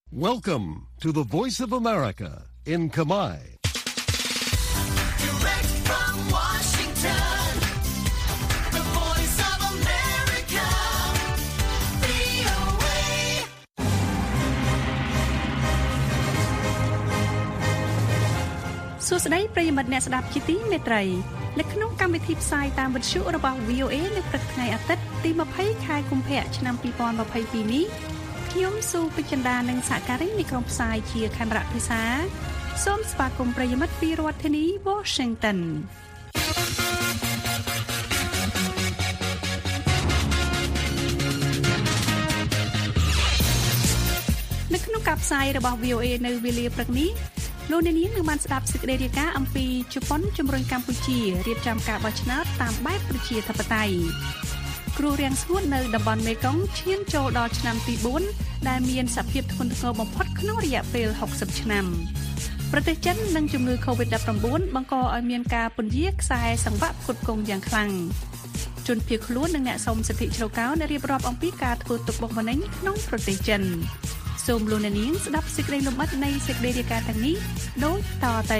Welcome to the Voice of America in Khmer. Direct from Washington, the Voice of America, VOA. សួស្តីប្រិយមិត្តអ្នកស្ដាប់ជាទីមេត្រីនៅក្នុងកម្មវិធីផ្សាយតាមវិទ្យុរបស់ VOA នៅព្រឹកថ្ងៃអាទិត្យទី20ខែកុម្ភៈឆ្នាំ2022នេះខ្ញុំស៊ូពេជ្រចិន្តានិងសហការីនៃក្រុមផ្សាយជាខេមរៈភិសាសូមស្វាគមន៍ប្រិយមិត្តពីរដ្ឋធានី Washington នៅក្នុងការផ្សាយរបស់ VOA នៅវេលាព្រឹកនេះលោកអ្នកនាងនឹងបានស្ដាប់សេចក្តីរាយការណ៍អំពីជប៉ុនជំរុញកម្ពុជារៀបចំការបោះឆ្នោតតាមបែបប្រជាធិបតេយ្យគ្រោះរាំងស្ងួតនៅតំបន់មេគង្គឈានចូលដល់ឆ្នាំទី4ដែលមានសភាពធ្ងន់ធ្ងរបំផុតក្នុងរយៈពេល60ឆ្នាំប្រទេសចិននិងជំងឺ COVID-19 បង្កឲ្យមានការពន្យាខ្សែសង្វាក់ផ្គត់ផ្គង់យ៉ាងខ្លាំងជនភៀសខ្លួននិងអ្នកសុំសិទ្ធិជ្រៅកោនរៀបរាប់អំពីការធ្វើទុកបុកម្នេញក្នុងប្រទេសចិនសូមលោកអ្នកនាងស្ដាប់សេចក្តីលម្អិតនៃសេចក្តីរាយការណ៍ទាំងនេះដូចតទៅ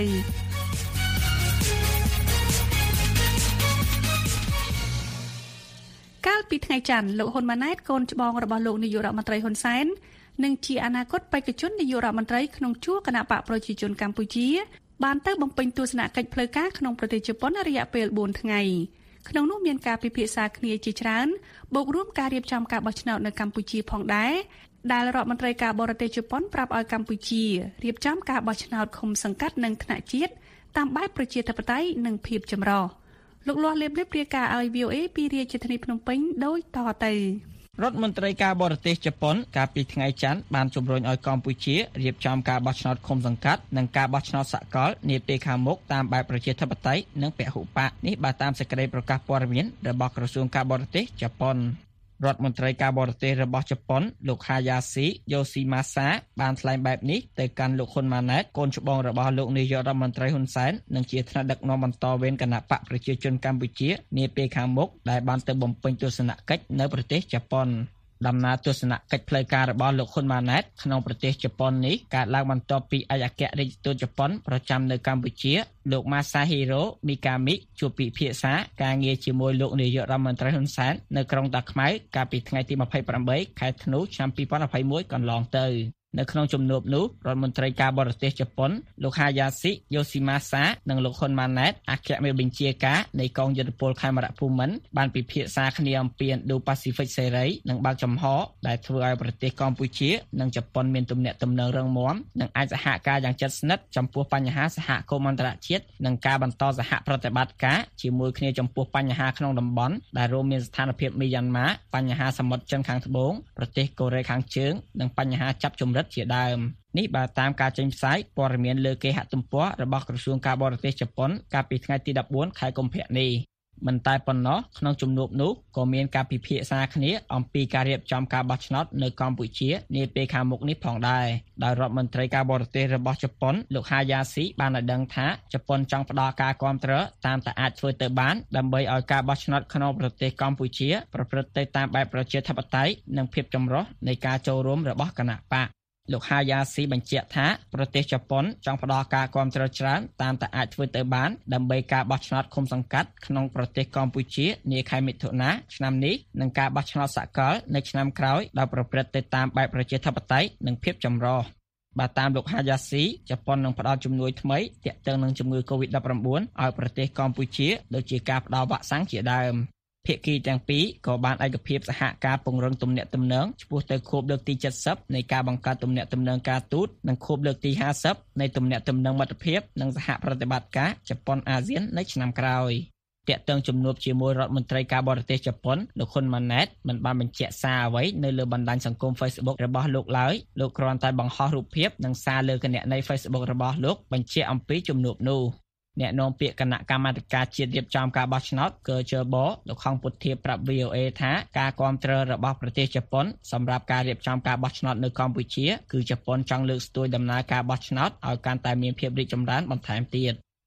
កាលពីថ្ងៃច័ន្ទលោកហ៊ុនម៉ាណែតកូនច្បងរបស់លោកនាយករដ្ឋមន្ត្រីហ៊ុនសែននិងជាអនាគតបេក្ខជននាយករដ្ឋមន្ត្រីក្នុងជួរគណៈបកប្រជាជនកម្ពុជាបានទៅបំពេញទស្សនកិច្ចផ្លូវការក្នុងប្រទេសជប៉ុនរយៈពេល4ថ្ងៃក្នុងនោះមានការពិភាក្សាគ្នាជាច្រើនបូករួមការរៀបចំការបោះឆ្នោតនៅកម្ពុជាផងដែរដែលរដ្ឋមន្ត្រីការបរទេសជប៉ុនប្រាប់ឲ្យកម្ពុជារៀបចំការបោះឆ្នោតឃុំសង្កាត់និងថ្នាក់ជាតិតាមបែបប្រជាធិបតេយ្យនិងភាពចម្រុះលោកលាស់លេបរាយការណ៍ឲ្យ VOA ពីរាជធានីភ្នំពេញដូចតទៅរដ្ឋមន្ត្រីការបរទេសជប៉ុនកាលពីថ្ងៃច័ន្ទបានជំរុញឲ្យកម្ពុជារៀបចំការបោះឆ្នោតឃុំសង្កាត់និងការបោះឆ្នោតសកលនាពេលខាងមុខតាមបែបប្រជាធិបតេយ្យនិងពហុបកនេះបើតាមសេចក្តីប្រកាសព័ត៌មានរបស់ក្រសួងការបរទេសជប៉ុនរដ្ឋមន្ត្រីការបរទេសរបស់ជប៉ុនលោក Hayashi Yoshimasa បានថ្លែងបែបនេះទៅកាន់លោកហ៊ុនម៉ាណែតកូនច្បងរបស់លោកនាយករដ្ឋមន្ត្រីហ៊ុនសែននិងជាថ្នាក់ដឹកនាំបន្តវេនគណៈបកប្រជាជនកម្ពុជានាពេលខាងមុខដែលបានទៅបំពេញទស្សនកិច្ចនៅប្រទេសជប៉ុនដំណើរទស្សនកិច្ចផ្លូវការរបស់លោកហ៊ុនម៉ាណែតក្នុងប្រទេសជប៉ុននេះកើតឡើងបន្ទាប់ពីឯកអគ្គរដ្ឋទូតជប៉ុនប្រចាំនៅកម្ពុជាលោក Masahiro Mikami ជួបពិភាក្សាការងារជាមួយលោកនាយករដ្ឋមន្ត្រីហ៊ុនសែននៅក្រុងតាខ្មៅកាលពីថ្ងៃទី28ខែធ្នូឆ្នាំ2021កន្លងទៅនៅក្នុងជំនួបនោះរដ្ឋមន្ត្រីការបរទេសជប៉ុនលោក Hayashi Yoshimasa និងលោកហ៊ុនម៉ាណែតអគ្គមេបញ្ជាការនៃកងយុទ្ធពលខេមរៈភូមិន្ទបានពិភាក្សាគ្នាអំពី Indo-Pacific សេរីនិងបើកចំហដែលធ្វើឲ្យប្រទេសកម្ពុជានិងជប៉ុនមានទំនាក់ទំនងរឹងមាំនិងអាចសហការយ៉ាងជិតស្និទ្ធចំពោះបញ្ហាសហគមន៍អន្តរជាតិនិងការបន្តសហប្រតិបត្តិការជាមួយគ្នាចំពោះបញ្ហាក្នុងតំបន់ដែលរួមមានស្ថានភាពមីយ៉ាន់ម៉ាបញ្ហាសមុទ្រចិនខាងត្បូងប្រទេសកូរ៉េខាងជើងនិងបញ្ហាចាប់ជំរិតជាដើមនេះបើតាមការចេញផ្សាយព័ត៌មានលើគេហទំព័ររបស់ក្រសួងការបរទេសជប៉ុនកាលពីថ្ងៃទី14ខែកុម្ភៈនេះមិនតែប៉ុណ្ណោះក្នុងជំនួបនោះក៏មានការពិភាក្សាគ្នាអំពីការរៀបចំការបោះឆ្នោតនៅកម្ពុជានាពេលខាងមុខនេះផងដែរដោយរដ្ឋមន្ត្រីការបរទេសរបស់ជប៉ុនលោក Hayashi បានឲ្យដឹងថាជប៉ុនចង់ផ្ដល់ការគាំទ្រតាមតែអាចធ្វើទៅបានដើម្បីឲ្យការបោះឆ្នោតក្នុងប្រទេសកម្ពុជាប្រព្រឹត្តទៅតាមបែបប្រជាធិបតេយ្យនិងភាពចម្រុះនៃការចូលរួមរបស់គណៈបកលោក Hayashi បញ្ជាក់ថាប្រទេសជប៉ុនចង់ផ្ដល់ការគាំទ្រច្រើនតាមតែអាចធ្វើទៅបានដើម្បីការបោះឆ្នោតឃុំសង្កាត់ក្នុងប្រទេសកម្ពុជានាខែមិថុនាឆ្នាំនេះនិងការបោះឆ្នោតសកលនៅឆ្នាំក្រោយដោយប្រព្រឹត្តទៅតាមបែបប្រជាធិបតេយ្យនិងភាពចម្រុះបើតាមលោក Hayashi ជប៉ុននឹងផ្ដល់ជំនួយថ្មីទាក់ទងនឹងជំងឺ COVID-19 ឲ្យប្រទេសកម្ពុជាដូចជាការផ្ដល់វ៉ាក់សាំងជាដើមភាគីទាំងពីរក៏បានឯកភាពសហការពង្រឹងទំនាក់ទំនងឆ្ពោះទៅខួបលើកទី70នៃការបង្កើតទំនាក់ទំនងការទូតនិងខួបលើកទី50នៃទំនាក់ទំនងមិត្តភាពនិងសហប្រតិបត្តិការជប៉ុនអាស៊ាននៅឆ្នាំក្រោយទាក់ទងជំនួបជាមួយរដ្ឋមន្ត្រីការបរទេសជប៉ុនលោកហ៊ុនម៉ាណែតមិនបានបញ្ជាក់សារអ្វីនៅលើបណ្ដាញសង្គម Facebook របស់លោកឡើយលោកគ្រាន់តែបង្ហោះរូបភាពនិងសារលើគណនី Facebook របស់លោកបញ្ជាក់អំពីជំនួបនោះអ្នកនាំពាក្យគណៈកម្មាធិការជាតិរៀបចំការបោះឆ្នោតកើជើបលោកខំពុទ្ធាប្រាប់ VOA ថាការគាំទ្ររបស់ប្រទេសជប៉ុនសម្រាប់ការរៀបចំការបោះឆ្នោតនៅកម្ពុជាគឺជប៉ុនចង់លើកស្ទួយដំណើរការបោះឆ្នោតឲ្យកាន់តែមានភាពរីកចម្រើនបន្ថែមទៀត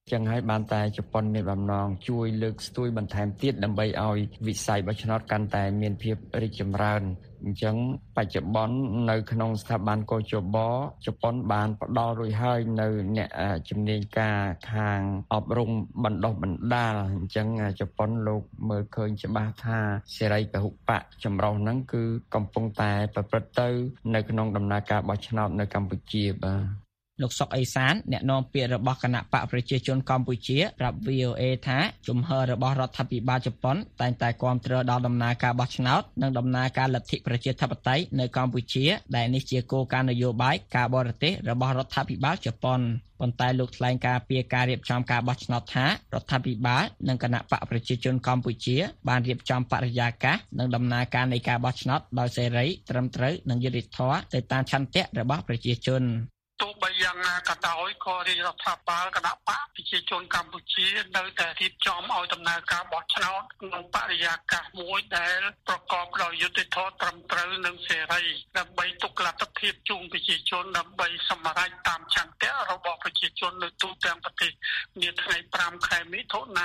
ចឹងហើយបានតែជប៉ុនមានបំណងជួយលើកស្ទួយបន្ថែមទៀតដើម្បីឲ្យវិស័យបោះឆ្នោតកាន់តែមានភាពរីកចម្រើនអញ្ចឹងបច្ចុប្បន្ននៅក្នុងស្ថាប័នកោជបជប៉ុនបានផ្ដល់រួចហើយនៅអ្នកជំនាញការខាងអប់រំបណ្ដុះបណ្ដាលអញ្ចឹងជប៉ុនលោកមើលឃើញច្បាស់ថាសេរីពហុបកចម្រុះហ្នឹងគឺកំពុងតែប្រព្រឹត្តទៅនៅក្នុងដំណើរការបោះឆ្នោតនៅកម្ពុជាបាទលោកសុកអេសានអ្នកនាំពាក្យរបស់គណៈបកប្រជាជនកម្ពុជាប្រាប់ VOA ថាជំហររបស់រដ្ឋាភិបាលជប៉ុនតែងតែគាំទ្រដល់ដំណើរការបោះឆ្នោតនិងដំណើរការលទ្ធិប្រជាធិបតេយ្យនៅកម្ពុជាដែលនេះជាគោលការណ៍នយោបាយការបរទេសរបស់រដ្ឋាភិបាលជប៉ុនប៉ុន្តែលោកថ្លែងការពីការរៀបចំការបោះឆ្នោតថារដ្ឋាភិបាលនិងគណៈបកប្រជាជនកម្ពុជាបានរៀបចំបរិយាកាសនិងដំណើរការនៃការបោះឆ្នោតដោយសេរីត្រឹមត្រូវនិងយុត្តិធម៌ទៅតាមឆន្ទៈរបស់ប្រជាជនទោះបីយ៉ាងណាក៏ដោយក៏រាជរដ្ឋាភិបាលគណៈបកប្រជាជនកម្ពុជានៅតែរៀបចំឲ្យដំណើរការបោះឆ្នោតក្នុងបរិយាកាសមួយដែលប្រកបដោយយុត្តិធម៌ត្រឹមត្រូវនិងសេរីដើម្បីទុកលទ្ធភាពជូនប្រជាជនដើម្បីសម្រេចតាមឆន្ទៈរបស់ប្រជាជននៅទូទាំងប្រទេសនាថ្ងៃ5ខែមិថុនា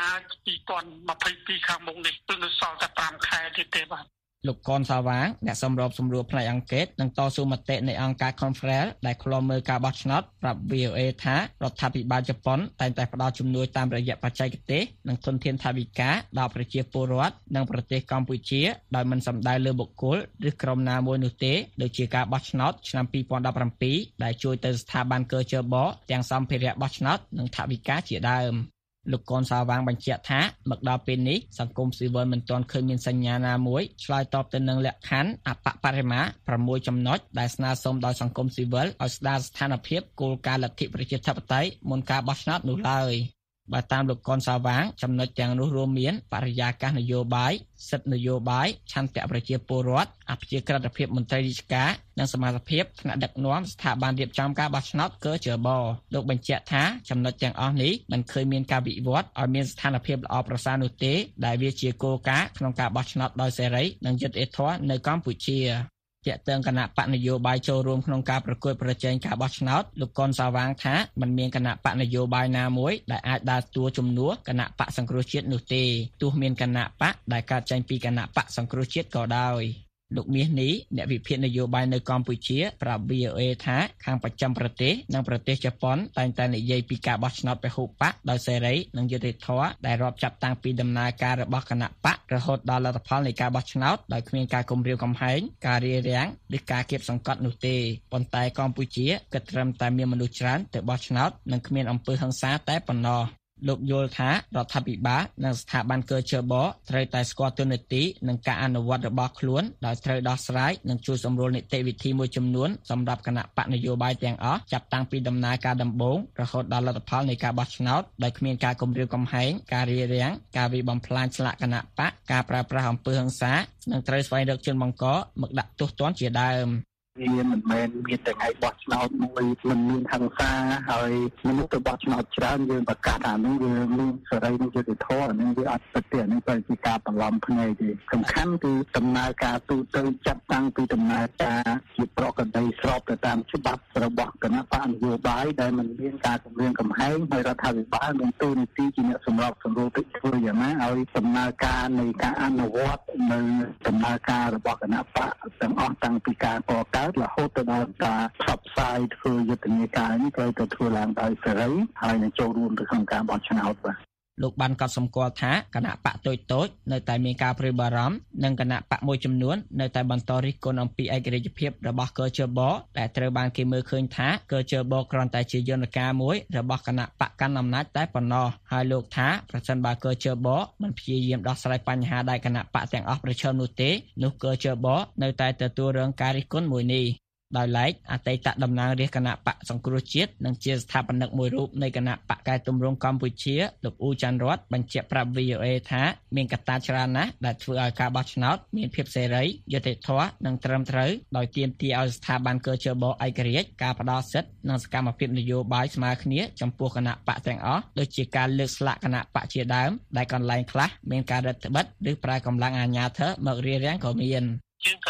2022ខាងមុខនេះគឺនៅសល់តែ5ខែទៀតទេបាទលោកកនសាវាងអ្នកសម្របសម្រួលផ្នែកអង្កេតនិងតស៊ូមតិនៃអង្គការ Confrel ដែលឃ្លាំមើលការបោះឆ្នោតប្រាប់ VOA ថារដ្ឋាភិបាលជប៉ុនតែងតែផ្ដល់ជំនួយតាមរយៈបច្ចេកទេសនិងធនធានថវិកាដល់ប្រជាពលរដ្ឋនិងប្រទេសកម្ពុជាដោយមិនសំដៅលើបុគ្គលឬក្រុមណាមួយនោះទេដូចជាការបោះឆ្នោតឆ្នាំ2017ដែលជួយទៅស្ថាប័នកើជបទាំងសម្ភារៈបោះឆ្នោតនិងថវិកាជាដើមលោកកនសាវាងបញ្ជាក់ថាមកដល់ពេលនេះសង្គមស៊ីវិលមិនទាន់ឃើញមានសញ្ញាណាមួយឆ្លើយតបទៅនឹងលក្ខខណ្ឌអបបរមា6ចំណុចដែលស្នើសុំដោយសង្គមស៊ីវិលឲ្យស្ដារស្ថានភាពគោលការណ៍លទ្ធិប្រជាធិបតេយ្យមុនការបោះឆ្នោតនោះឡើយបើតាមលោកកនសាវាងចំណុចទាំងនោះរួមមានបរិយាកាសនយោបាយសិទ្ធិនយោបាយឆន្ទៈប្រជាពលរដ្ឋអព្យាក្រឹតភាពមន្ត្រីរាជការនិងសមាជិកភាពថ្នាក់ដឹកនាំស្ថាប័នរៀបចំការបោះឆ្នោតកើជបលោកបញ្ជាក់ថាចំណុចទាំងអស់នេះមិនឃើញមានការវិវត្តឲ្យមានស្ថានភាពល្អប្រសើរនោះទេដែលវាជាគោលការណ៍ក្នុងការបោះឆ្នោតដោយសេរីនិងយុត្តិធម៌នៅកម្ពុជាទាក់ទងគណៈបកនយោបាយចូលរួមក្នុងការប្រកួតប្រជែងការបោះឆ្នោតលោកកនសាវាងថាមិនមានគណៈបកនយោបាយណាមួយដែលអាចដើរតួជំនួសគណៈបកសង្គ្រោះជាតិនោះទេទោះមានគណៈបកដែលកើតចេញពីគណៈបកសង្គ្រោះជាតិក៏ដោយលោកមាសនេះអ្នកវិភាគនយោបាយនៅកម្ពុជាប្រាប់ VOA ថាខាងប្រចាំប្រទេសនិងប្រទេសជប៉ុនតែងតែនិយាយពីការបោះឆ្នោតពហុបកដោយសេរីនិងយុត្តិធម៌ដែលរាប់ចាប់តាំងពីដំណើរការរបស់គណៈបករហូតដល់លទ្ធផលនៃការបោះឆ្នោតដោយគ្មានការគំរាមកំហែងការរារាំងឬការគៀបសង្កត់នោះទេប៉ុន្តែកម្ពុជាគិតត្រឹមតែមានមនុស្សច្រើនទៅបោះឆ្នោតនិងគ្មានអំពើហិង្សាតែប៉ុណ្ណោះលោកយល់ថារដ្ឋាភិបាលនិងស្ថាប័នកើជបត្រូវតែស្គាល់ទូនាទីនិងការអនុវត្តរបស់ខ្លួនដោយត្រូវដោះស្រាយនិងជួយសម្រួលនីតិវិធីមួយចំនួនសម្រាប់គណៈបកនយោបាយទាំងអស់ចាប់តាំងពីដំណើរការដំបូងរហូតដល់លទ្ធផលនៃការបោះឆ្នោតដោយគ្មានការគំរាមកំហែងការរារាំងការវាយបំផ្លាញស្លាកគណៈបកការប្រើប្រាស់អំពើហិង្សានិងត្រូវស្វែងរកជនបង្កមកដាក់ទោសទណ្ឌជាដើមវាមិនមែនមានតែថ្ងៃបោះឆ្នោតមួយមិនមានហិង្សាហើយមនុស្សទៅបោះឆ្នោតច្រើនយើងប្រកាសថានឹងវាមានសេរីនិងយុត្តិធម៌នឹងវាអត់ប្រតិនឹងទៅជាការបន្លំភ្នែកទេសំខាន់គឺដំណើរការទូទៅចាប់តាំងពីដំណើរការជាប្រកបដីស្របទៅតាមច្បាប់របស់គណៈបកនយោបាយដែលមិនមានការគំរាមកំហែងហើយរដ្ឋាភិបាលមានទូនាទីជាអ្នកសម្របសម្រួលទៅធ្វើយ៉ាងណាឲ្យដំណើរការនៃការអនុវត្តនៅដំណើរការរបស់គណៈបកទាំងអស់តាំងពីការកកើតរហូតទៅដល់ការផ្សព្វផ្សាយធ្វើយុទ្ធនាការនេះត្រូវទៅធ្វើឡើងដោយសេរីហើយនឹងចូលរួមទៅក្នុងការបោះឆ្នោតបាទលោកបានកត់សម្គាល់ថាគណៈបកតូចៗនៅតែមានការព្រួយបារម្ភនិងគណៈបកមួយចំនួននៅតែបន្តរិះគន់អំពីឯករាជ្យភាពរបស់កើជបដែលត្រូវបានគេមើលឃើញថាកើជបគ្រាន់តែជាយន្តការមួយរបស់គណៈបកកាន់អំណាចតែប៉ុណ្ណោះហើយលោកថាប្រសិនបើកើជបមិនព្យាយាមដោះស្រាយបញ្ហាដែលគណៈបកទាំងអស់ប្រឈមនោះទេនោះកើជបនៅតែទទួលរងការរិះគន់មួយនេះដោយឡែកអតីតតំណាងរាជគណៈបកសង្គ្រោះជាតិនិងជាស្ថាបនិកមួយរូបនៃគណៈបកកែតម្រង់កម្ពុជាលោកអ៊ូចាន់រតបញ្ជាក់ប្រាប់ VOA ថាមានកត្តាច្រើនណាស់ដែលធ្វើឲ្យការបោះឆ្នោតមានភាពសេរីយុត្តិធម៌និងត្រឹមត្រូវដោយទាមទារឲ្យស្ថាប័នកើជបឯករាជ្យការផ្ដល់សិទ្ធិនិងសកម្មភាពនយោបាយស្មើគ្នាចំពោះគណៈបកទាំងអស់ដូចជាការលើកស្លាកគណៈបកជាដើមដែលកន្លែងខ្លះមានការរឹតបន្តឹងឬប្រើកម្លាំងអាជ្ញាធរមករារាំងក៏មានយើងក៏លើក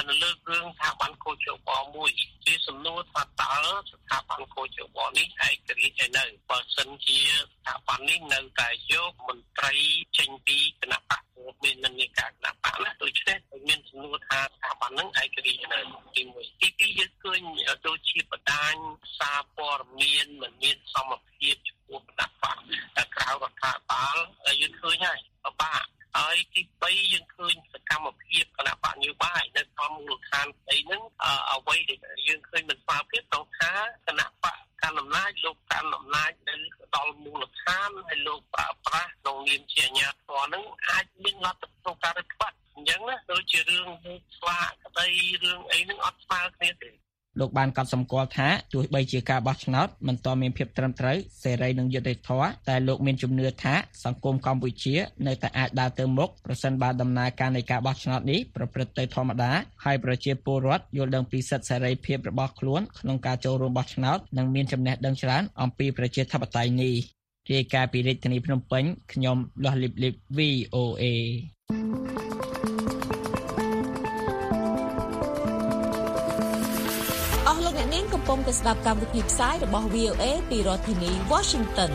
រឿងស្ថាប័នកោជបមួយជាសំណួរថាតើស្ថាប័នកោជបនេះឯករាជ្យនៅបើសិនជាស្ថាប័ននេះនៅតែយកមន្ត្រីចេញពីគណៈបកមាននិន្នាការគណៈបកណាដូច្នេះមានសំណួរថាស្ថាប័ននឹងឯករាជ្យនៅទី1ទី2យើងឃើញដូចជាបណ្ដាញសារព័ត៌មានមិនមានសមភាពចំពោះគណៈបកតែក្រៅរដ្ឋាភិបាលយើងឃើញហើយពិបាកហើយទី3យើងឃើញសកម្មភាពគណៈបកនយោបាយនៅក្នុងមូលដ្ឋានស្ដីហ្នឹងអ្វីដែលយើងឃើញមិនស្មើភាពต้องថាគណៈបកកាន់អំណាចលោកកាន់អំណាចនៅដល់មូលដ្ឋានហើយលោកប្រើប្រាស់ក្នុងនាមជាអាជ្ញាធរហ្នឹងអាចមានលទ្ធភាពក្នុងការរដ្ឋបတ်អញ្ចឹងណាដូចជារឿងស្លាកក្តីរឿងអីហ្នឹងអត់ស្មើគ្នាទេលោកបានកត់សម្គាល់ថាទោះបីជាការបោះឆ្នោតមិនទាន់មានភាពត្រឹមត្រូវសេរីនិងយុត្តិធម៌តែលោកមានជំនឿថាសង្គមកម្ពុជានៅតែអាចដើរទៅមុខប្រសិនបើដំណើរការនៃការបោះឆ្នោតនេះប្រព្រឹត្តទៅធម្មតាហើយប្រជាពលរដ្ឋយល់ដឹងពីសិទ្ធិសេរីភាពរបស់ខ្លួនក្នុងការចូលរួមបោះឆ្នោតនិងមានចំណេះដឹងច្រើនអំពីប្រជាធិបតេយ្យនេះរាយការណ៍ពីរាជធានីភ្នំពេញខ្ញុំលាស់លីប VOA លោកអ្នកនាងកំពុងតែស្ដាប់កម្មវិធីផ្សាយរបស់ VOA ពីរដ្ឋធានី Washington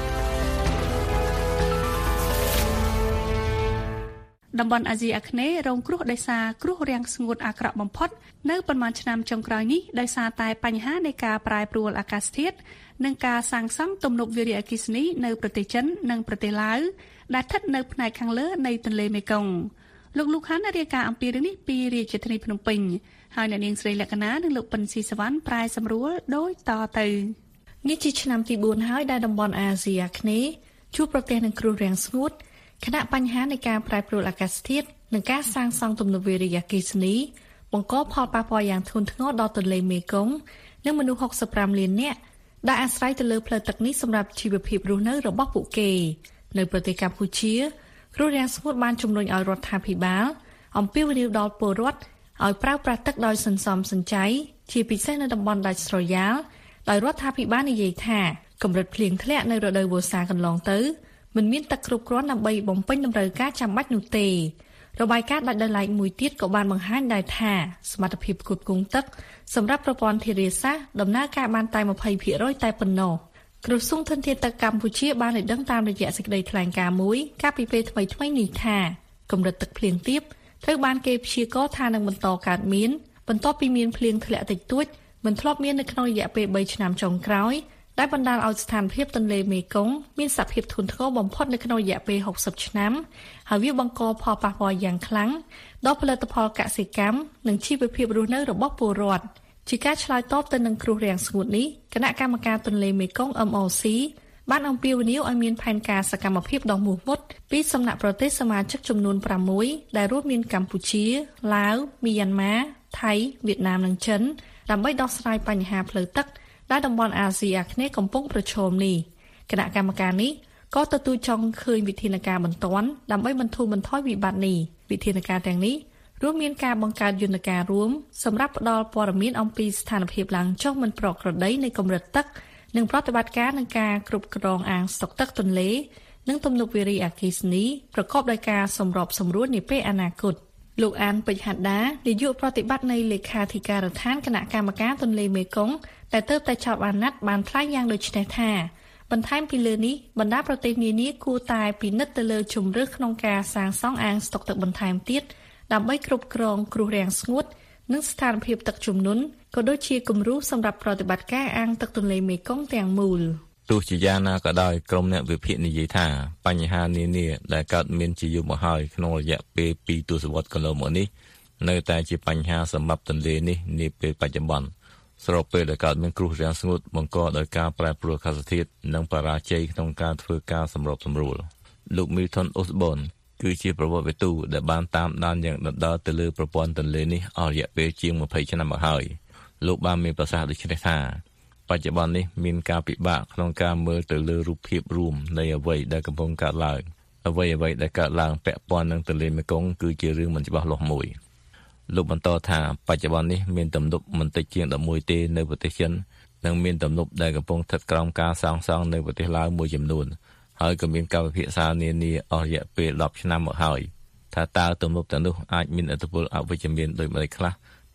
តំបន់អាស៊ីអាគ្នេយ៍រងគ្រោះដោយសារគ្រោះរាំងស្ងួតអាក្រក់បំផុតនៅប៉ុន្មានឆ្នាំចុងក្រោយនេះដោយសារតែបញ្ហានៃការប្រែប្រួលអាកាសធាតុនិងការសាងសង់ទំនប់វារីអគ្គិសនីនៅប្រទេសចិននិងប្រទេសឡាវដែលស្ថិតនៅផ្នែកខាងលើនៃទន្លេមេគង្គលោកខានរាយការណ៍អំពីរឿងនេះពីរាជធានីភ្នំពេញហើយអ្នកនាងស្រីលក្ខណានិងលោកប៉ិនស៊ីសវណ្ណប្រាយសម្រួលដោយតទៅនេះជាឆ្នាំទី4ហើយដែលតំបន់អាស៊ីអាគ្នេយ៍ជួបប្រទះនឹងគ្រោះរាំងស្ងួតខណៈបញ្ហានៃការប្រែប្រួលអាកាសធាតុនិងការសាងសង់ទំនប់វារីអគ្គិសនីបង្កផលប៉ះពាល់យ៉ាងធ្ងន់ធ្ងរដល់ទន្លេមេគង្គនិងមនុស្ស65លាននាក់ដែលអាស្រ័យទៅលើផ្លូវទឹកនេះសម្រាប់ជីវភាពរស់នៅរបស់ពួកគេនៅប្រទេសកម្ពុជាគ្រោះរាំងស្ងួតបានជំរុញឲ្យរដ្ឋាភិបាលអំពាវនាវដល់ពលរដ្ឋឲ្យប្រើប្រាស់ទឹកដោយសន្សំសំចៃជាពិសេសនៅតំបន់ដាច់ស្រយាលដោយរដ្ឋាភិបាលនិយាយថាកម្រិតភ្លៀងធ្លាក់នៅរដូវវស្សាកន្លងទៅមិនមានទឹកគ្រប់គ្រាន់ដើម្បីបំពេញតម្រូវការចាំបាច់នោះទេរបាយការណ៍ដាច់ដោយឡែកមួយទៀតក៏បានបង្ហាញដែរថាសមត្ថភាពផ្គត់ផ្គង់ទឹកសម្រាប់ប្រព័ន្ធធារាសាស្ត្រដំណើរការបានតែ 20% តែប៉ុណ្ណោះក្រសួងធនធានទឹកកម្ពុជាបានឲ្យដឹងតាមរយៈសេចក្តីថ្លែងការណ៍មួយកាលពីពេលថ្មីៗនេះថាកម្រិតទឹកភ្លៀងទាបត្រូវបានគេព្យាករណ៍ថានឹងបន្តកើតមានបន្ទាប់ពីមានភ្លៀងធ្លាក់តិចតួចមិនធ្លាប់មាននៅក្នុងរយៈពេល3ឆ្នាំចុងក្រោយដែលបណ្ដាលឲ្យស្ថានភាពទន្លេមេគង្គមានសភាពធ្ងន់ធ្ងរបំផុតនៅក្នុងរយៈពេល60ឆ្នាំហើយវាបង្កផលប៉ះពាល់យ៉ាងខ្លាំងដល់ផលិតផលកសិកម្មនិងជីវភាពរស់នៅរបស់ពលរដ្ឋជាការឆ្លើយតបទៅនឹងគ្រោះរាំងស្ងួតនេះគណៈកម្មការទន្លេមេគង្គ MOC បានអំពាវនាវឲ្យមានផែនការសកម្មភាពដ៏មោះមុតពីសំណាក់ប្រទេសសមាជិកចំនួន6ដែលរួមមានកម្ពុជាឡាវមីយ៉ាន់ម៉ាថៃវៀតណាមនិងចិនដើម្បីដោះស្រាយបញ្ហាផ្លូវទឹកដែលតំបន់អាស៊ីអាគ្នេយ៍កំពុងប្រឈមនេះគណៈកម្មការនេះក៏ទទួលចង់ឃើញវិធានការបន្ទាន់ដើម្បីបន្ធូរបន្ថយវិបត្តិនេះវិធានការទាំងនេះរួមមានការបង្កើតយន្តការរួមសម្រាប់ផ្តល់ព័ត៌មានអំពីស្ថានភាពឡើងចុះមិនប្រក្រតីនៃកម្រិតទឹកនិងប្រតិបត្តិការនឹងការគ្រប់គ្រងអាងស្តុកទឹកទន្លេនិងទំនប់វារីអគ្គិសនីប្រកបដោយការសម្របសម្រួលនាពេលអនាគតលោកអានពេជ្រហត្តានាយកប្រតិបត្តិនៃលេខាធិការដ្ឋានគណៈកម្មការទន្លេមេគង្គដែលទើបតែចោទអាណត្តិបានថ្លែងយ៉ាងដូចនេះថាបន្ថែមពីលើនេះបណ្ដាប្រទេសនានាគួរតែពិនិត្យទៅលើជម្រើសក្នុងការសាងសង់អាងស្តុកទឹកបន្ថែមទៀតដើម្បីគ្រប់គ្រងគ្រោះរាំងស្ងួតនិងស្ថានភាពទឹកជំនន់ក៏ដូចជាគំរូសម្រាប់ប្រតិបត្តិការអាងទឹកទន្លេមេគង្គទាំងមូលទោះជាយ៉ាងណាក៏ដោយក្រុមអ្នកវិភាគនិយាយថាបញ្ហានានាដែលកើតមានជាយូរមកហើយក្នុងរយៈពេល2ទសវត្សរ៍កន្លងមកនេះនៅតែជាបញ្ហាសម្រាប់ទន្លេនេះនាពេលបច្ចុប្បន្នស្របពេលដែលកើតមានគ្រោះរាំងស្ងួតបង្កដោយការប្រែប្រួលអាកាសធាតុនិងបរាជ័យក្នុងការធ្វើការសម្របសម្រួលលោក Milton Osborne គឺជាប្រវត្តិវិទូដែលបានតាមដានយ៉ាងដិតដល់ទៅលើប្រព័ន្ធទន្លេនេះអស់រយៈពេលជាង20ឆ្នាំមកហើយលោកបានមានប្រសាសន៍ដូចនេះថាបច្ចុប្បន្ននេះមានការពិបាកក្នុងការមើលទៅលើរូបភាពរួមនៃអ្វីដែលកំពុងកើតឡើងអ្វីដែលកើតឡើងពាក់ព័ន្ធនឹងទន្លេមេគង្គគឺជារឿងមិនច្បាស់លាស់មួយលោកបន្តថាបច្ចុប្បន្ននេះមានទំនប់មិនតិចជាង11ទេនៅប្រទេសចិននិងមានទំនប់ដែលកំពុងស្ថិតក្រោមការសាងសង់នៅប្រទេសឡាវមួយចំនួនហើយក៏មានការពិភាក្សានានាអស់រយៈពេល10ឆ្នាំមកហើយថាតើទំនប់ទាំងនោះអាចមានឥទ្ធិពលអវិជ្ជមានដូចម្តេចខ្លះ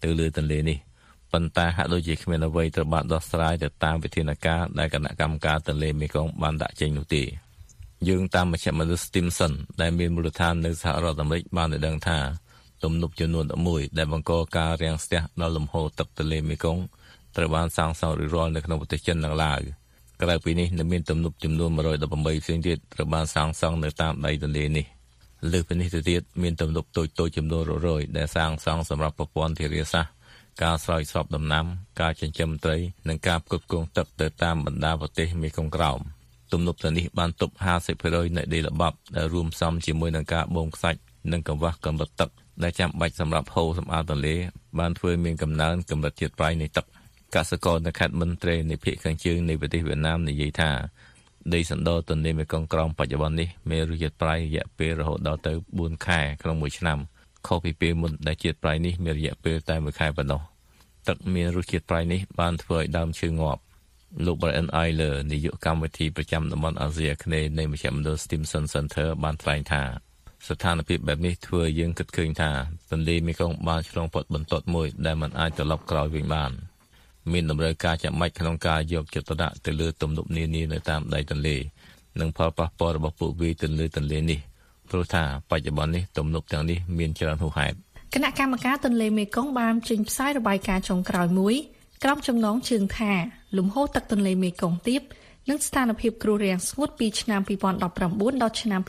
ទៅលើទន្លេនេះប៉ុន្តែហាក់ដូចជាគ្មានអ្វីត្រូវបានដោះស្រាយទៅតាមវិធានការដែលគណៈកម្មការទន្លេមេគង្គបានដាក់ចេញនោះទេយើងតាមមជ្ឈមណ្ឌល Stimson ដែលមានមូលដ្ឋាននៅសហរដ្ឋអាមេរិកបានដឹងថាទំនប់ចំនួន11ដែលបង្កការរាំងស្ទះដល់លំហូរទឹកទន្លេមេគង្គត្រូវបានសាងសង់រួចរាល់នៅក្នុងប្រទេសចិននិងឡាវក្រៅពីនេះនៅមានទំនប់ចំនួន118ផ្សេងទៀតត្រូវបានសាងសង់នៅតាមដៃទន្លេនេះលើសពីនេះទៅទៀតមានទំនប់តូចៗចំនួន100ដែលសាងសង់សម្រាប់ប្រព័ន្ធធារាសាស្ត្រការស្រោចស្រពដំណាំការចិញ្ចឹមត្រីនិងការផ្គត់ផ្គង់ទឹកទៅតាមបណ្ដាប្រទេសមេគង្គក្រោមទំនប់ទាំងនេះបានទប់ 50% នៃដីល្បាប់ដែលរួមផ្សំជាមួយនឹងការបូមខ្សាច់និងកង្វះកម្រិតទឹកដែលចាំបាច់សម្រាប់ហូរសម្អាតទន្លេបានធ្វើមានកំណើនកម្រិតជាតិប្រៃនៃទឹកកសិករនៅខេត្តមន្ត្រីនៃភាគខាងជើងនៃប្រទេសវៀតណាមនិយាយថាដីសណ្ដោទន្លេមេគង្គក្រោមបច្ចុប្បន្ននេះមានរសជាតិប្រៃរយៈពេលរហូតដល់ទៅ4ខែក្នុងមួយឆ្នាំខុសពីពេលមុនដែលជាតិប្រៃនេះមានរយៈពេលតែ1ខែប៉ុណ្ណោះទឹកមានរសជាតិប្រៃនេះបានធ្វើឲ្យដើមឈើងាប់លោក Brian Eiler នាយកកម្មវិធីប្រចាំតំបន់អាស៊ីអាគ្នេយ៍នៃមជ្ឈមណ្ឌល Stimson Center បានថ្លែងថាស្ថានភាពបែបនេះធ្វើឲ្យយើងគិតឃើញថាទន្លេមេគង្គបានឆ្លងផុតបន្ទាត់មួយដែលមិនអាចត្រឡប់ក្រោយវិញបានមានតម្រូវការចាំបាច់ក្នុងការយកចិត្តទុកដាក់ទៅលើទំនប់នានានៅតាមដៃទន្លេនិងផលប៉ះពាល់របស់ពួកវាទៅលើទន្លេនេះព្រោះថាបច្ចុប្បន្ននេះទំនប់ទាំងនេះមានច្រើនហួសហេតុគណៈកម្មការទន្លេមេគង្គបានចេញផ្សាយរបាយការណ៍ចុងក្រោយមួយក្រុមចំណងជើងថាលំហូរទឹកទន្លេមេគង្គទាបនិងស្ថានភាពគ្រោះរាំងស្ងួតពីឆ្នាំ2019ដល់ឆ្នាំ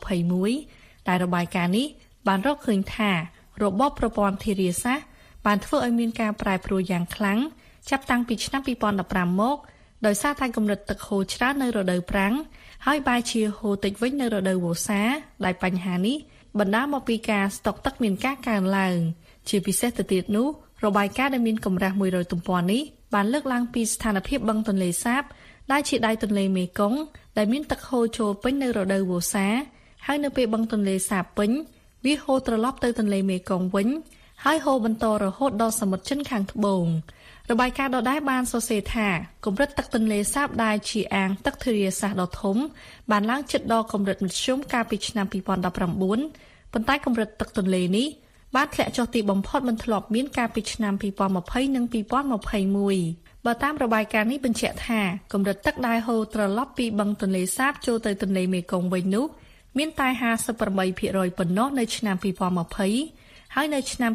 2021ដែលរបាយការណ៍នេះបានរកឃើញថារបបប្រព័ន្ធធារាសាស្ត្របានធ្វើឲ្យមានការប្រែប្រួលយ៉ាងខ្លាំងចាប់តាំងពីឆ្នាំ2015មកដោយសារតែកម្រិតទឹកហូរច្រើននៅរដូវប្រាំងហើយបែរជាហូរតិចវិញនៅរដូវវស្សាដែលបញ្ហានេះបណ្ដាលមកពីការស្តុកទឹកមានការកើនឡើងជាពិសេសទៅទៀតនោះរបាយការណ៍ដែលមានកម្រាស់100ទំព័រនេះបានលើកឡើងពីស្ថានភាពបឹងទន្លេសាបដែលជាដៃទន្លេមេគង្គដែលមានទឹកហូរចូលពេញនៅរដូវវស្សាហើយនៅពេលបឹងទន្លេសាបពេញវាហូរត្រឡប់ទៅទន្លេមេគង្គវិញហើយហូរបន្តរហូតដល់សមុទ្រចិនខាងត្បូងរបាយការណ៍ដដែលបានសរសេរថាកម្រិតទឹកទន្លេសាបដែលជាអាងទឹកធារាសាស្ត្រដ៏ធំបានឡើងជិតដល់កម្រិតមធ្យមកាលពីឆ្នាំ2019ប៉ុន្តែកម្រិតទឹកទន្លេនេះបានធ្លាក់ចុះទីបំផុតមិនធ្លាប់មានកាលពីឆ្នាំ2020និង2021បើតាមរបាយការណ៍នេះបញ្ជាក់ថាកម្រិតទឹកដែលហូរត្រឡប់ពីបឹងទន្លេសាបចូលទៅទន្លេមេគង្គវិញនោះមានតែ 58% ប៉ុណ្ណោះនៅឆ្នាំ2020ហើយនៅឆ្នាំ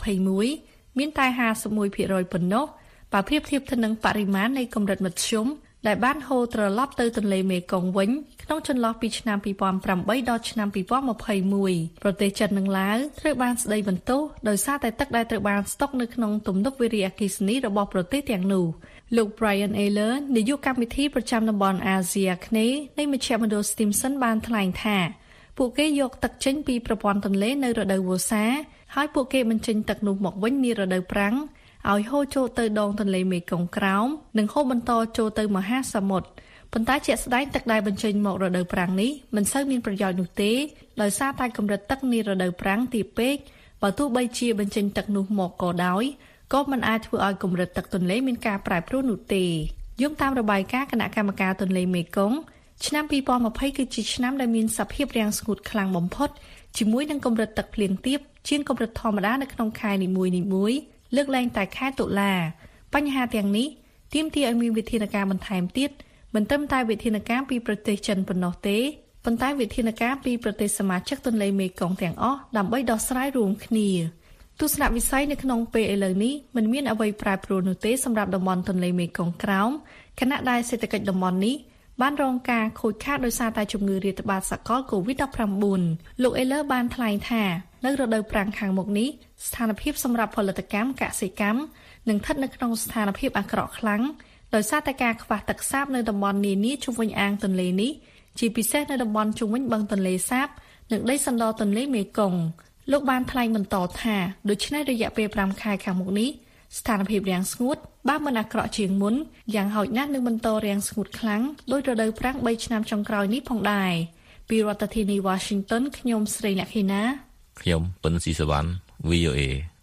2021មានតែ 51% ប៉ុណ្ណោះបើប្រៀបធៀបទៅនឹងបរិមាណនៃកម្រិតមធ្យមដែលបានហូរត្រឡប់ទៅទន្លេមេគង្គវិញក្នុងចន្លោះពីឆ្នាំ2008ដល់ឆ្នាំ2021ប្រទេសចិននិងឡាវត្រូវបានស្ដីបន្ទោសដោយសារតែទឹកដែលត្រូវបានស្តុកនៅក្នុងទំនប់វារីអគ្គិសនីរបស់ប្រទេសទាំងនោះលោក Brian Eiler នាយកកម្មវិធីប្រចាំតំបន់អាស៊ីអាគ្នេយ៍នៃមជ្ឈមណ្ឌល Stimson បានថ្លែងថាពួកគេយកទឹកចេញពីប្រព័ន្ធទន្លេនៅរដូវវស្សាហើយពួកគេបញ្ចេញទឹកនោះមកវិញនារដូវប្រាំងឲ្យហូរចូលទៅដងទន្លេមេគង្គក្រោមនិងហូរបន្តចូលទៅមហាសមុទ្រប៉ុន្តែជាក់ស្ដែងទឹកដែលបញ្ចេញមករដូវប្រាំងនេះមិនសូវមានប្រយោជន៍នោះទេដោយសារតែកម្រិតទឹកនារដូវប្រាំងទាបពេកបើទោះបីជាបញ្ចេញទឹកនោះមកក៏ដោយក៏មិនអាចធ្វើឲ្យកម្រិតទឹកទន្លេមានការប្រែប្រួលនោះទេយោងតាមរបាយការណ៍គណៈកម្មការទន្លេមេគង្គឆ្នាំ2020គឺជាឆ្នាំដែលមានសភាពរាំងស្ងួតខ្លាំងបំផុតជាមួយនឹងកម្រិតទឹកភ្លៀងទាបជាងកម្រិតធម្មតានៅក្នុងខែនីមួយៗលើកលែងតែខែតុលាបញ្ហាទាំងនេះទាមទារឲ្យមានវិធានការបន្ថែមទៀតមិនត្រឹមតែវិធានការពីប្រទេសចិនប៉ុណ្ណោះទេប៉ុន្តែវិធានការពីប្រទេសសមាជិកទន្លេមេគង្គទាំងអស់ដើម្បីដោះស្រាយរួមគ្នាទស្សនវិស័យនៅក្នុងពេលឥឡូវនេះមិនមានអ្វីប្រែប្រួលនោះទេសម្រាប់តំបន់ទន្លេមេគង្គក្រោមខណៈដែលសេដ្ឋកិច្ចតំបន់នេះបានរងការខូចខាតដោយសារតែជំងឺរាតត្បាតសកល COVID-19 លោក Eiler បានថ្លែងថានៅរដូវប្រាំងខាងមុខនេះស្ថានភាពសម្រាប់ផលិតកម្មកសិកម្មនឹងស្ថិតនៅក្នុងស្ថានភាពអាក្រក់ខ្លាំងដោយសារតែការខ្វះទឹកសាបនៅតំបន់នានាជុំវិញអាងទន្លេនេះជាពិសេសនៅតំបន់ជុំវិញបឹងទន្លេសាបនិងដីសណ្ដោទន្លេមេគង្គលោកបានថ្លែងបន្តថាដូច្នេះរយៈពេល5ខែខាងមុខនេះស្ថានភាពរាំងស្ងួតបើមិនអាក្រក់ជាងមុនយ៉ាងហោចណាស់នឹងបន្តរាំងស្ងួតខ្លាំងដោយរដូវប្រាំង3ឆ្នាំចុងក្រោយនេះផងដែរពីរដ្ឋធានី Washington ខ្ញុំស្រីលក្ខិណាខ្ញុំពិនស៊ីសវណ្ណ VOA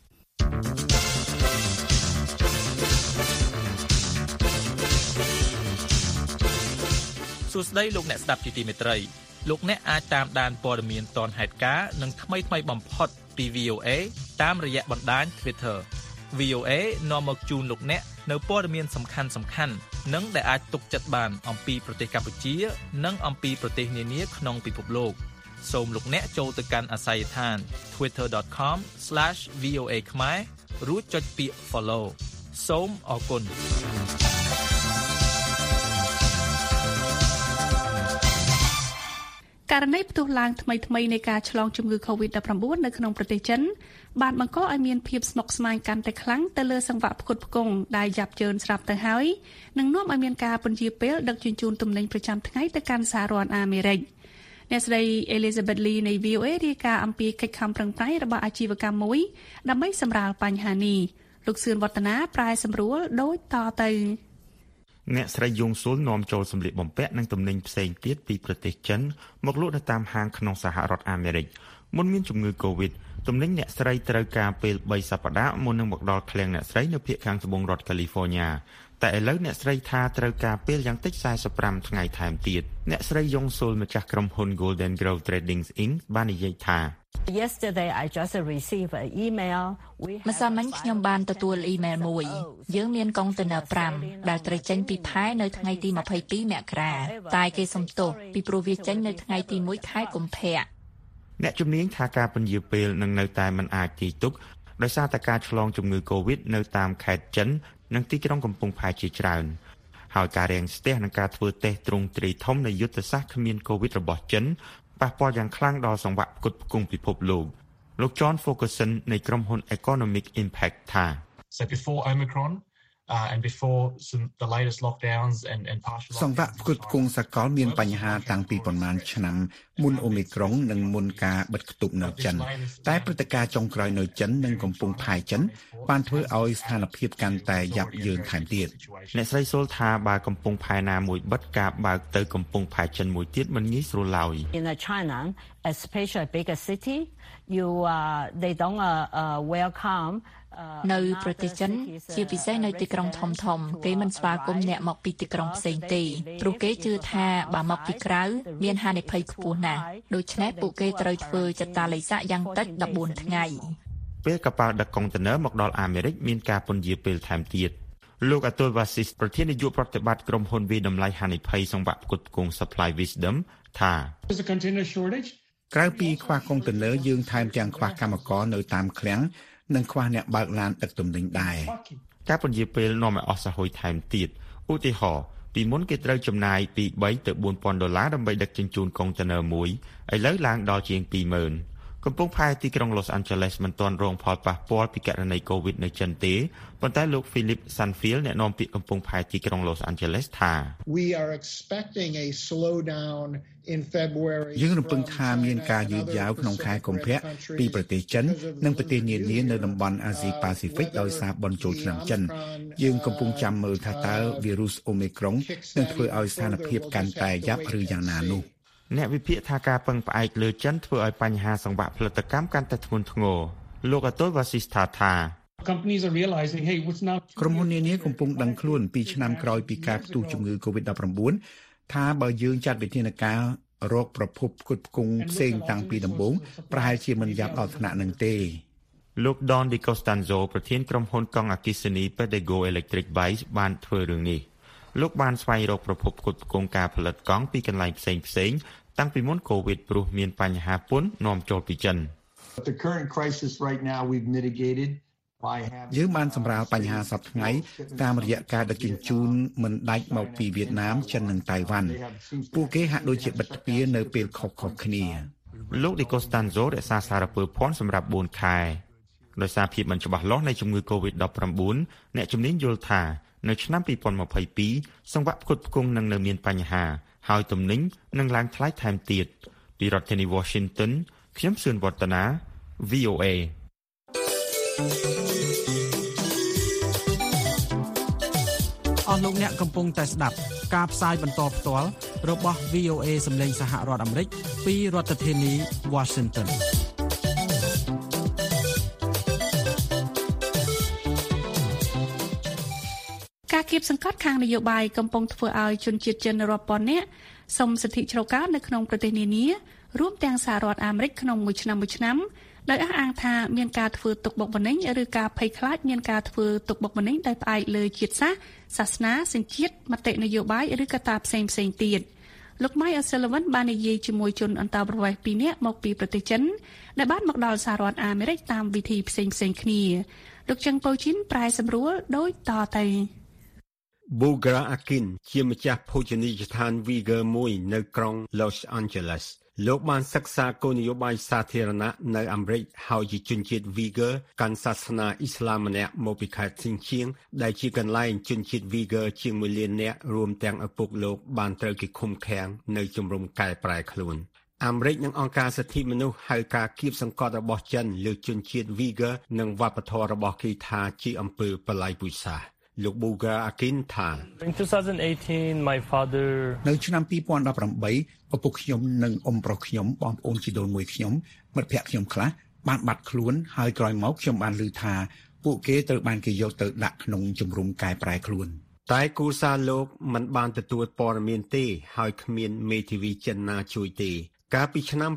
សួស្តីលោកអ្នកស្ដាប់ជាទីមេត្រីលោកអ្នកអាចតាមដានព័ត៌មានទាន់ហេតុការណ៍និងថ្មីៗបំផុតពី VOA តាមរយៈបណ្ដាញ Twitter VOA នាំមកជូនលោកអ្នកនៅព័ត៌មានសំខាន់ៗនិងដែលអាចទុកចិត្តបានអំពីប្រទេសកម្ពុជានិងអំពីប្រទេសនានាក្នុងពិភពលោកសូមលោកអ្នកចូលទៅកាន់អាសយដ្ឋាន twitter.com/voa ខ្មែររួចចុចពាក្យ follow សូមអរគុណករណីផ្ទុះឡើងថ្មីៗនៃការឆ្លងជំងឺ Covid-19 នៅក្នុងប្រទេសចិនបានបង្កឲ្យមានភាពស្មុគស្មាញកាន់តែខ្លាំងទៅលើសង្វាក់ផ្គត់ផ្គង់ដែលយ៉ាប់យ៉ឺនស្រាប់ទៅហើយនិងនាំឲ្យមានការពន្យាពេលដឹកជញ្ជូនទំនិញប្រចាំថ្ងៃទៅកាន់សហរដ្ឋអាមេរិកអ្នកស្រី Elizabeth Lee នៃ VOA រាយការណ៍អំពីកិច្ចខំប្រឹងប្រែងរបស់អាជីវកម្មមួយដើម្បីសម្រាលបញ្ហានេះលោកសឿនវឌ្ឍនាប្រែសម្រួលដូចតទៅអ្នកស្រីយងស៊ុលនាំចូលសម្លៀកបំពាក់និងទំនិញផ្សេងទៀតពីប្រទេសចិនមកលក់នៅតាមហាងក្នុងសហរដ្ឋអាមេរិកមុនមានជំងឺ Covid ទំនិញអ្នកស្រីត្រូវការពេល3សប្តាហ៍មុននឹងមកដល់ឃ្លាំងអ្នកស្រីនៅភាគខាងត្បូងរដ្ឋ California តែឥឡូវអ្នកស្រីថាត្រូវការពេលយ៉ាងតិច45ថ្ងៃថែមទៀតអ្នកស្រីយងស៊ុលម្ចាស់ក្រុមហ៊ុន Golden Grove Trading Inc បាននិយាយថា Yesterday I just received an email ម្សិលមិញខ្ញុំបានទទួលអ៊ីមែលមួយយើងមានកុងតឺន័រ5ដែលត្រូវចេញពីផែនៅថ្ងៃទី22មករាតែគេសុំទោសពីព្រោះវាចេញនៅថ្ងៃទី1ខែកុម្ភៈអ្នកជំនាញថាការពន្យាពេលនឹងនៅតែមិនអាចទីទុកដោយសារតែការឆ្លងជំងឺ Covid នៅតាមខេត្តចិននិងទីក្រុងកំពង់ផែជាច្រើនហើយការរាំងស្ទះនឹងការធ្វើតេស្តទ្រង់ទ្រាយធំនៃយុទ្ធសាស្ត្រគ្មាន Covid របស់ចិនប៉ះពាល់យ៉ាងខ្លាំងដល់សង្វាក់ផ្គត់ផ្គង់ពិភពលោក John Ferguson នៃក្រុមហ៊ុន Economic Impact ថា So before Omicron and before the latest lockdowns and partial សង្វាក់ផ្គត់ផ្គង់សកលមានបញ្ហាតាំងពីប្រមាណឆ្នាំមុនអូមីក្រុងនិងមុនការបិទគប់នៅចិនតែព្រឹត្តិការណ៍ចុងក្រោយនៅចិននិងកំពង់ផែចិនបានធ្វើឲ្យស្ថានភាពកាន់តែយ៉ាប់យ៉ឺនថែមទៀតអ្នកស្រីសូលថាបើកំពង់ផែណាមួយបិទការបើកទៅកំពង់ផែចិនមួយទៀតមិនងាយស្រួលឡើយ In China especially bigger city they don't welcome នៅប្រទេសចិនជាពិសេសនៅទីក្រុងធំៗគេមិនស្វាគមន៍អ្នកមកពីទីក្រុងផ្សេងទេព្រោះគេជឿថាបើមកពីក្រៅមានហានិភ័យខ្ពស់ណាស់ដូច្នេះពួកគេត្រូវធ្វើចតាឡេសាយ៉ាងតិច14ថ្ងៃពេលកប៉ាល់ដឹកកុងតឺន័រមកដល់អាមេរិកមានការពន្យាពេលថែមទៀតលោកអតុលវ៉ាស៊ីសប្រធាននាយកប្រតិបត្តិក្រុមហ៊ុនវិតម្លៃហានិភ័យសង្វាក់ផ្គត់ផ្គង់ Supply Wisdom ថាក្រៅពីខ្វះកុងតឺន័រយើងថែមទាំងខ្វះកម្មករនៅតាមឃ្លាំងនិងខ្វះអ្នកបើកឡានដឹកទំនិញដែរការពន្យាពេលនាំឲ្យអស់សហួយថែមទៀតឧទាហរណ៍ពីមុនគេត្រូវចំណាយពី$3,000 ទៅ$4,000ដើម្បីដឹកជញ្ជូនកុងតឺន័រមួយឥឡូវឡើងដល់ជាង$20,000កំពង់ផែទីក្រុង Los Angeles មិនទាន់រងផលប៉ះពាល់ពីករណី COVID នៅចិនទេប៉ុន្តែលោក Philip Sanfield អ្នកនាំពាក្យកំពង់ផែទីក្រុង Los Angeles ថា We are expecting a slowdown in February យើងរំពឹងថាមានការយឺតយ៉ាវក្នុងខែកុម្ភៈពីប្រទេសចិននិងប្រទេសនានានៅតំបន់អាស៊ីប៉ាស៊ីហ្វិកដោយសារបុណ្យចូលឆ្នាំចិនយើងកំពុងចាំមើលថាតើវីរុសអូមីក្រុងនឹងធ្វើឲ្យស្ថានភាពកាន់តែយ៉ាប់ឬយ៉ាងណានោះអ្នកវិភាគថាការពឹងផ្អែកលើចិនធ្វើឲ្យបញ្ហាសង្វាក់ផលិតកម្មកាន់តែធ្ងន់ធ្ងរលោកអតុលវ៉ាស៊ីស្ថាថា Companies are realizing hey what's now ក្រុមហ៊ុននានាកំពុងដឹងខ្លួនពីឆ្នាំក្រោយពីការផ្ទុះជំងឺ Covid-19 ថាបើយើងចាត់វិធានការរកប្រភពផ្គត់ផ្គង់ផ្សេងតាំងពីដំបូងប្រហែលជាមិនយ៉ាប់ដល់ថ្នាក់នឹងទេលោក Don DiCostanzo ប្រធានក្រុមហ៊ុនកង់អគ្គិសនី Pedego Electric Bikes បានធ្វើរឿងនេះលោកបានស្វែងរកប្រភពផ្គត់ផ្គង់ការផលិតកង់ពីកន្លែងផ្សេងៗតាំងពីមុន COVID ព្រោះមានបញ្ហាពន្ធនាំចូលពីចិន The current crisis right now we've mitigated យើងបានសម្រាលបញ្ហាសប្តាហ៍ថ្ងៃតាមរយៈការដឹកជញ្ជូនមិនដាច់មកពីវៀតណាមចិននិងតៃវ៉ាន់ពួកគេហាក់ដូចជាបិទទ្វារនៅពេលខុសៗគ្នាលោក DiCostanzo រក្សាសារពើភ័ណ្ឌសម្រាប់4ខែដោយសារភាពមិនច្បាស់លាស់នៃជំងឺ COVID-19 អ្នកជំនាញយល់ថានៅឆ្នាំ2022សង្វាក់ផ្គត់ផ្គង់នឹងនៅមានបញ្ហាហើយទំនិញនឹងឡើងថ្លៃថែមទៀតពីរដ្ឋធានី Washington ខ្ញុំសឿនវឌ្ឍនា VOA អស់លោកអ្នកកំពុងតែស្ដាប់ការផ្សាយបន្តផ្ទាល់របស់ VOA សម្លេងសហរដ្ឋអាមេរិកពីរដ្ឋធានី Washington ការគៀបសង្កត់ខាងនយោបាយកំពុងធ្វើឲ្យជនជាតិចិនរាប់ពាន់នាក់សុំសិទ្ធិជ្រកកោននៅក្នុងប្រទេសនានារួមទាំងសហរដ្ឋអាមេរិកក្នុងមួយឆ្នាំដោយអះអាងថាមានការធ្វើទុកបុកម្នេញឬការភ័យខ្លាចមានការធ្វើទុកបុកម្នេញដោយផ្អែកលើជាតិសាសន៍សាសនាសញ្ជាតិមតិនយោបាយឬកត្តាផ្សេងៗទៀតលោក Mike O'Sullivan បាននិយាយជាមួយជនអន្តរប្រវេសន៍2នាក់មកពីប្រទេសចិនដែលបានមកដល់សហរដ្ឋអាមេរិកតាមវិធីផ្សេងៗគ្នាលោកចឹងប៉ូជីនប្រែសម្រួលដោយតទៅ Bugra Akin ជាម្ចាស់ភោជនីយដ្ឋាន Viger មួយនៅក្រុង Los Angeles លោកបានសិក្សាគោលនយោបាយសាធារណៈនៅអាមេរិកហើយជាជនជាតិ Viger កាន់សាសនាអ៊ីស្លាមម្នាក់មកពីខេត្តស៊ីនឈៀងដែលជាកន្លែងជនជាតិ Viger ជាង1លាននាក់រួមទាំងឪពុកលោកបានត្រូវគេឃុំឃាំងនៅជំរំកែប្រែខ្លួនអាមេរិកនិងអង្គការសិទ្ធិមនុស្សហៅការគៀបសង្កត់របស់ចិនលើជនជាតិ Viger និងវប្បធម៌របស់គេថាជាអំពើបល្ល័យពូជសាសន៍លោក Buga Akin ថា In 2018 my father នៅឆ្នាំ2018ឪពុកខ្ញុំនិងអ៊ំប្រុសខ្ញុំបងប្អូនជីដូនមួយខ្ញុំមិត្តភ័ក្តិខ្ញុំខ្លះបានបាត់ខ្លួនហើយក្រោយមកខ្ញុំបានឮថាពួកគេត្រូវបានគេយកទៅដាក់ក្នុងជំរំកែប្រែខ្លួនតែគូសារលោកមិនបានទទួលព័ត៌មានទេហើយគ្មានមេធាវីចិនណាជួយទេកាលពីឆ្នាំ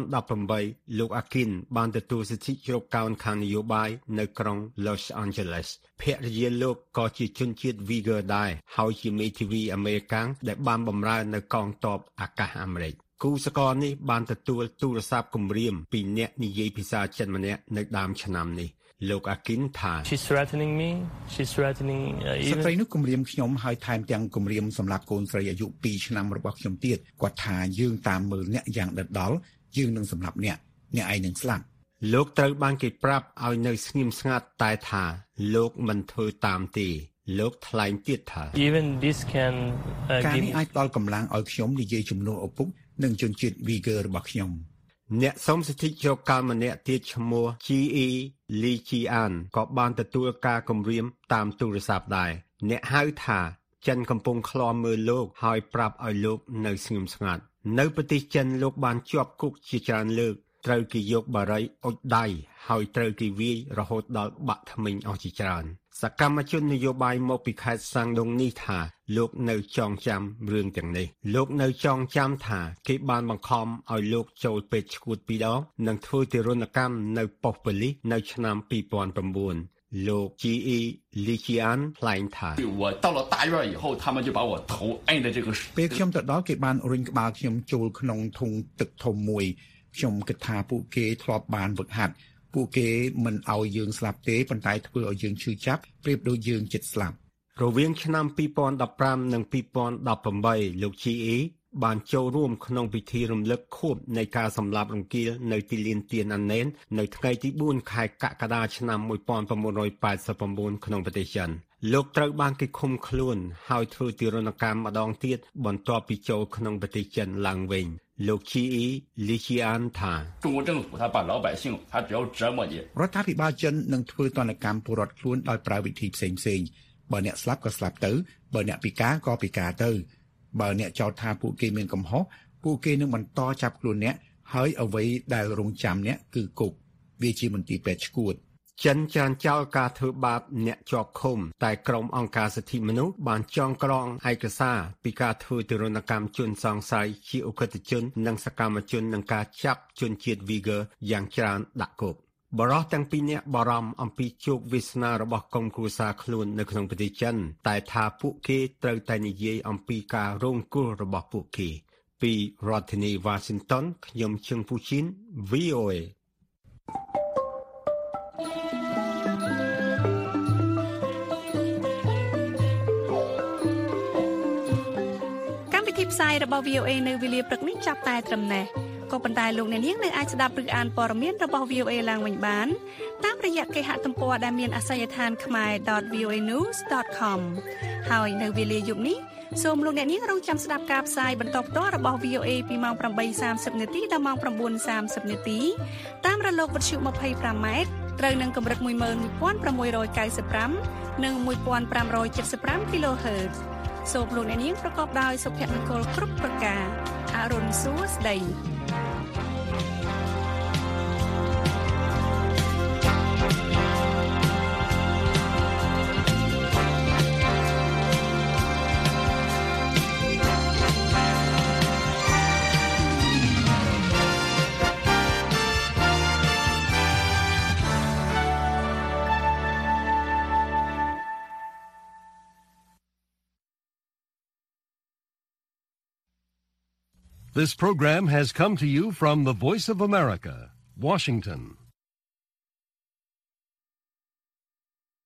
2018លោកអាគីនបានទទួលសិទ្ធិជ្រកកោនខាងនយោបាយនៅក្រុង Los Angeles ភរិយាលោកក៏ជាជនជាតិ Viger ដែរហើយជាមេធាវីអាមេរិកដែលបានបម្រើនៅកងទ័ពអាកាសអាមេរិកគូសកលនេះបានទទួលទូរស័ព្ទគំរាមពីអ្នកនិយាយភាសាចិនម្នាក់នៅដើមឆ្នាំនេះលោកអាគីនថា She's threatening me she's threatening ស្ត្រីនោះគំរាមខ្ញុំហើយថែមទាំងគំរាមសម្រាប់កូនស្រីអាយុ2ឆ្នាំរបស់ខ្ញុំទៀតគាត់ថាយើងតាមមើលអ្នកយ៉ាងដិតដល់យើងនឹងសម្លាប់អ្នកឯងនឹងស្លាប់លោកត្រូវបានគេប្រាប់ឲ្យនៅស្ងៀមស្ងាត់តែថាលោកមិនធ្វើតាមទេលោកថ្លែងទៀតថា Even this can ការនេះអាចផ្ដល់កម្លាំងឲ្យខ្ញុំនិយាយជំនួសឪពុកនិងជនជាតិ Viger របស់ខ្ញុំអ្នកសូមសិទ្ធិជ្រកកោនម្នាក់ទៀតឈ្មោះ GE Lee Jian ក៏បានទទួលការគំរាមតាមទូរស័ព្ទដែរអ្នកហៅថាចិនកំពុងឃ្លាំមើលលោកហើយប្រាប់ឲ្យលោកនៅស្ងៀមស្ងាត់នៅប្រទេសចិនលោកបានជាប់គុកជាច្រើនលើកត្រូវគេយកបារីអុជដៃហើយត្រូវគេវាយរហូតដល់បាក់ធ្មេញអស់ជាច្រើនសកម្មជននយោបាយមកពីខេត្តសាំងដុងនេះថាលោកនៅចងចាំរឿងទាំងនេះលោកនៅចងចាំថាគេបានបង្ខំឲ្យលោកចូលពេទ្យឈួត2ដងនិងធ្វើទារុណកម្មនៅប៉ុស្តិ៍ប៉ូលីសនៅឆ្នាំ2009លោក GE Lee Jian ថ្លែងថាពេលខ្ញុំទៅដល់គេបានរុញក្បាលខ្ញុំចូលក្នុងធុងទឹកធំមួយខ្ញុំគិតថាពួកគេធ្លាប់បានវឹកហាត់ពួកគេមិនឲ្យយើងស្លាប់ទេប៉ុន្តែធ្វើឲ្យយើងឈឺចាប់ប្រៀបដូចយើងជិតស្លាប់រវាងឆ្នាំ2015និង2018លោក GE បានចូលរួមក្នុងពិធីរំលឹកខួបនៃការសម្លាប់រង្គាលនៅទីលានទៀនអាណេននៅថ្ងៃទី4ខែកក្កដាឆ្នាំ1989ក្នុងប្រទេសចិនលោកត្រូវបានគេឃុំខ្លួនហើយធ្វើទារុណកម្មម្ដងទៀតបន្ទាប់ពីចូលក្នុងប្រទេសចិនឡើងវិញលោក GE Lee Jian ថារដ្ឋាភិបាលចិននឹងធ្វើទណ្ឌកម្មពលរដ្ឋខ្លួនដោយប្រើវិធីផ្សេងៗបើអ្នកស្លាប់ក៏ស្លាប់ទៅបើអ្នកពិការក៏ពិការទៅបើអ្នកចោទថាពួកគេមានកំហុសពួកគេនឹងបន្តចាប់ខ្លួនអ្នកហើយអ្វីដែលរងចាំអ្នកគឺគុកវាជាមន្ទីរពេទ្យឈួតចិនចានចោលការធ្វើបាបអ្នកជាប់ឃុំតែក្រុមអង្គការសិទ្ធិមនុស្សបានចងក្រងឯកសារពីការធ្វើទារុណកម្មជនសង្ស័យជាអ ுக ្រិតជននិងសកម្មជននឹងការចាប់ជនជាតិ Viger យ៉ាងច្រើនដាក់គុកបរិសុទ្ធទាំងពីរនាក់បារម្ភអំពីជោគវាសនារបស់ក្រុមគ្រួសារខ្លួននៅក្នុងប្រទេសចិនតែថាពួកគេត្រូវតែនិយាយអំពីការរងគ្រោះរបស់ពួកគេពីរដ្ឋធានី Washington ខ្ញុំជឹងពូជីន VOA ផ្សាយរបស់ VOA នៅវេលាព្រឹកនេះចាប់តែត្រឹមនេះក៏ប៉ុន្តែលោកអ្នកនាងនៅអាចស្ដាប់ឬអានព័ត៌មានរបស់ VOA ឡើងវិញបានតាមរយៈគេហទំព័រដែលមានអាសយដ្ឋាន khmer.voanews.com ហើយនៅវេលាយប់នេះសូមលោកអ្នកនាងរងចាំស្ដាប់ការផ្សាយបន្តផ្ទាល់របស់ VOA ពីម៉ោង 8:30 នាទីដល់ម៉ោង 9:30 នាទីតាមរលកវិទ្យុ 25 ម៉ែត្រត្រូវនឹងកម្រិត 11695 និង 1575 kHzសូមលោកអ្នកនាងប្រកបដោយសុភមង្គលគ្រប់ប្រការអរុនសួស្ដី This program has come to you from the Voice of America, Washington.